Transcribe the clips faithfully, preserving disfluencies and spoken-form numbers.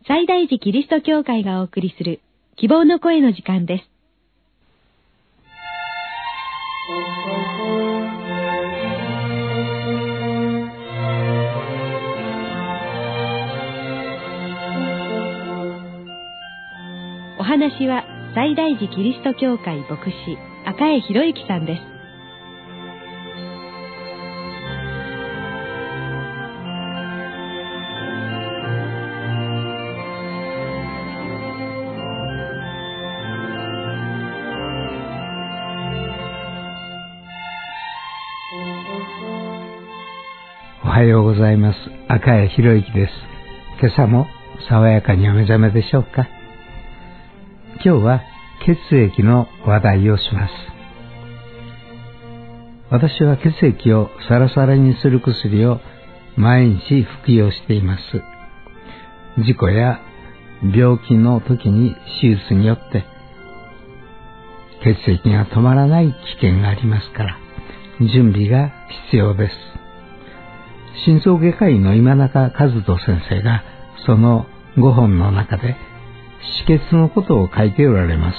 西大寺キリスト教会がお送りする希望の声の時間です。お話は西大寺キリスト教会牧師赤江博之さんです。 おはようございます。赤江博之です。今朝も爽やかにお目覚めでしょうか。今日は血液の話題をします。私は血液をサラサラにする薬を毎日服用しています。事故や病気の時に手術によって血液が止まらない危険がありますから準備が必要です。心臓外科医の今中和人先生がそのごほんの中で止血のことを書いておられます。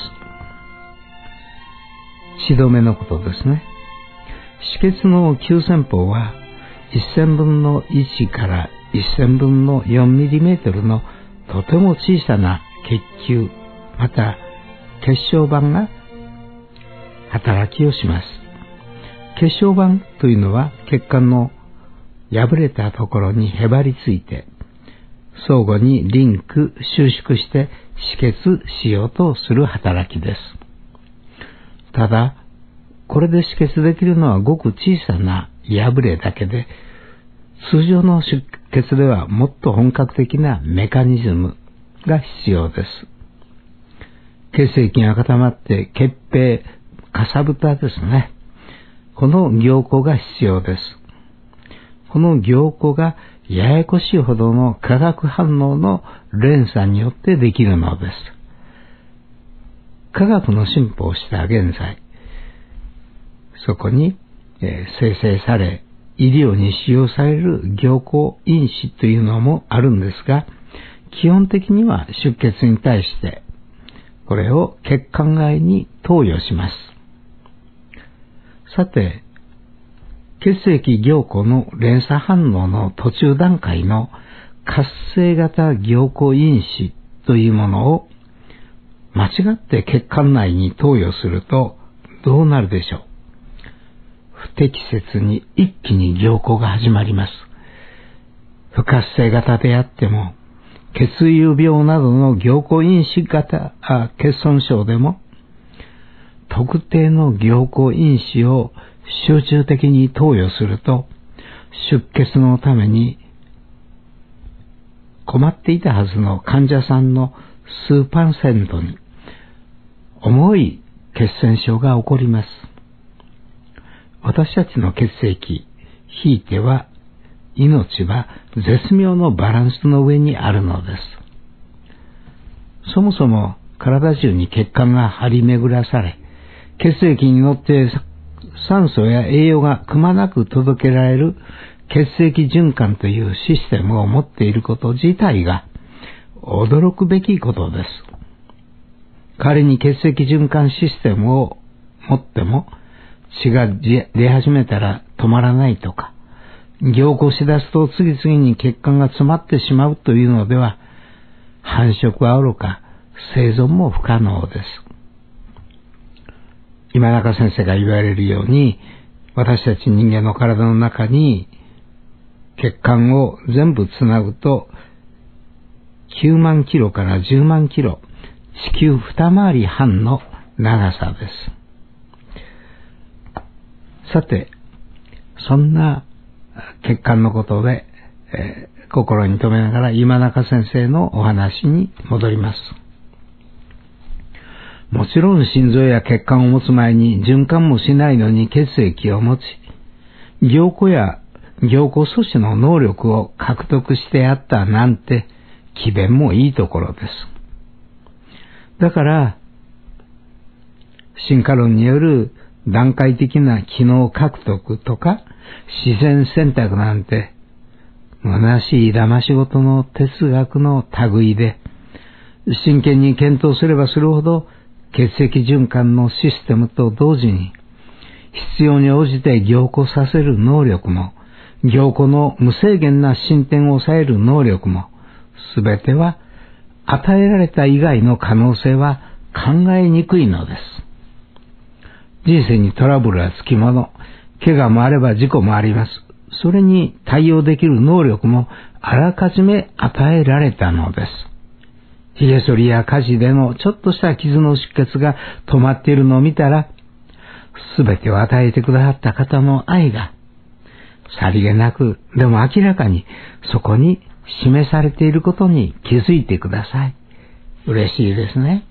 血止めのことですね。止血の急先鋒はせんぶんのいちからせんぶんのよんミリメートルのとても小さな血球また血小板が働きをします。血小板というのは血管の破れたところにへばりついて相互にリンク収縮して止血しようとする働きです。ただこれで止血できるのはごく小さな破れだけで通常の出血ではもっと本格的なメカニズムが必要です。血液が固まって血閉かさぶたですね。この凝固が必要です。この凝固がややこしいほどの化学反応の連鎖によってできるのです。科学の進歩をした現在、そこに、えー、生成され医療に使用される凝固因子というのもあるんですが、基本的には出血に対してこれを血管外に投与します。さて、血液凝固の連鎖反応の途中段階の活性型凝固因子というものを間違って血管内に投与するとどうなるでしょう。不適切に一気に凝固が始まります。不活性型であっても血友病などの凝固因子型あ欠損症でも特定の凝固因子を集中的に投与すると出血のために困っていたはずの患者さんの数パーセントに重い血栓症が起こります。私たちの血液、ひいては命は絶妙のバランスの上にあるのです。そもそも体中に血管が張り巡らされ、血液に乗って酸素や栄養がくまなく届けられる血液循環というシステムを持っていること自体が驚くべきことです。仮に血液循環システムを持っても血が出始めたら止まらないとか、凝固しだすと次々に血管が詰まってしまうというのでは繁殖はおろか生存も不可能です。今中先生が言われるように、私たち人間の体の中に血管を全部つなぐときゅうまんキロからじゅうまんキロ、地球二回り半の長さです。さて、そんな血管のことで、えー、心に留めながら今中先生のお話に戻ります。もちろん心臓や血管を持つ前に循環もしないのに血液を持ち、凝固や凝固阻止の能力を獲得してやったなんて詭弁もいいところです。だから進化論による段階的な機能獲得とか自然選択なんて虚しい騙し事の哲学の類で、真剣に検討すればするほど血液循環のシステムと同時に、必要に応じて凝固させる能力も、凝固の無制限な進展を抑える能力も、すべては与えられた以外の可能性は考えにくいのです。人生にトラブルはつきもの、怪我もあれば事故もあります。それに対応できる能力もあらかじめ与えられたのです。髭剃りや火事でのちょっとした傷の出血が止まっているのを見たら、すべてを与えてくださった方の愛が、さりげなく、でも明らかにそこに示されていることに気づいてください。嬉しいですね。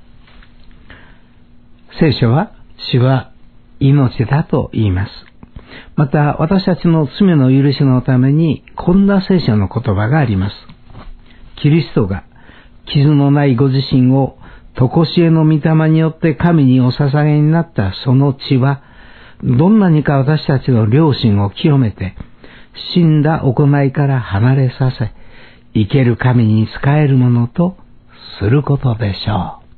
聖書は、死は命だと言います。また、私たちの罪の許しのために、こんな聖書の言葉があります。キリストが、傷のないご自身を、常しえの御霊によって神にお捧げになったその血は、どんなにか私たちの良心を清めて、死んだ行いから離れさせ、生ける神に仕えるものとすることでしょう。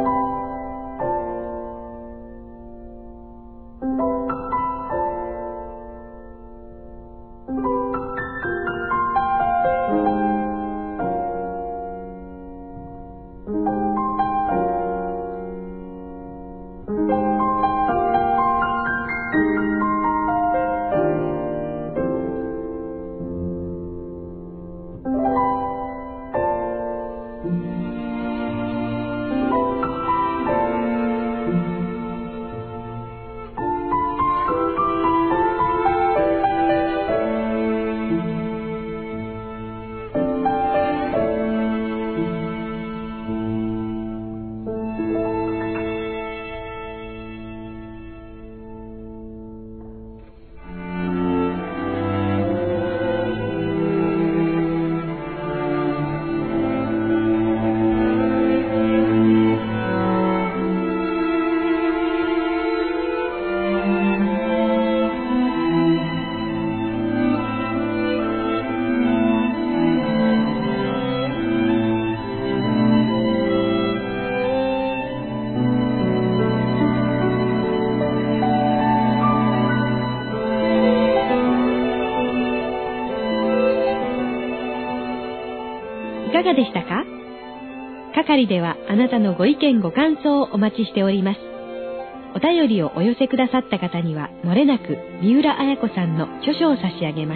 いかがでしたか？係ではあなたのご意見ご感想をお待ちしております。お便りをお寄せくださった方には、もれなく三浦綾子さんの著書を差し上げます。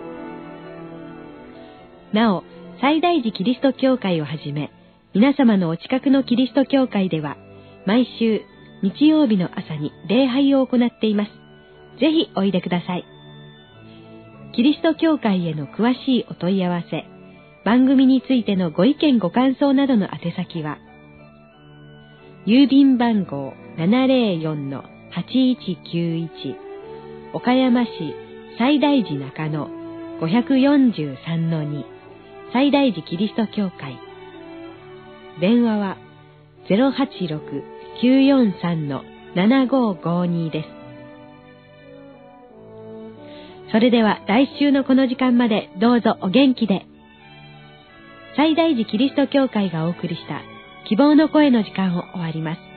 なお、西大寺キリスト教会をはじめ、皆様のお近くのキリスト教会では、毎週日曜日の朝に礼拝を行っています。ぜひおいでください。キリスト教会への詳しいお問い合わせ、番組についてのご意見ご感想などの宛先は、郵便番号 ななぜろよんのはちいちきゅういち 岡山市西大寺中野 ごよんさんのに 西大寺キリスト教会。電話は ゼロはちろく きゅうよんさん ななごごに です。それでは来週のこの時間までどうぞお元気で。西大寺キリスト教会がお送りした希望の声の時間を終わります。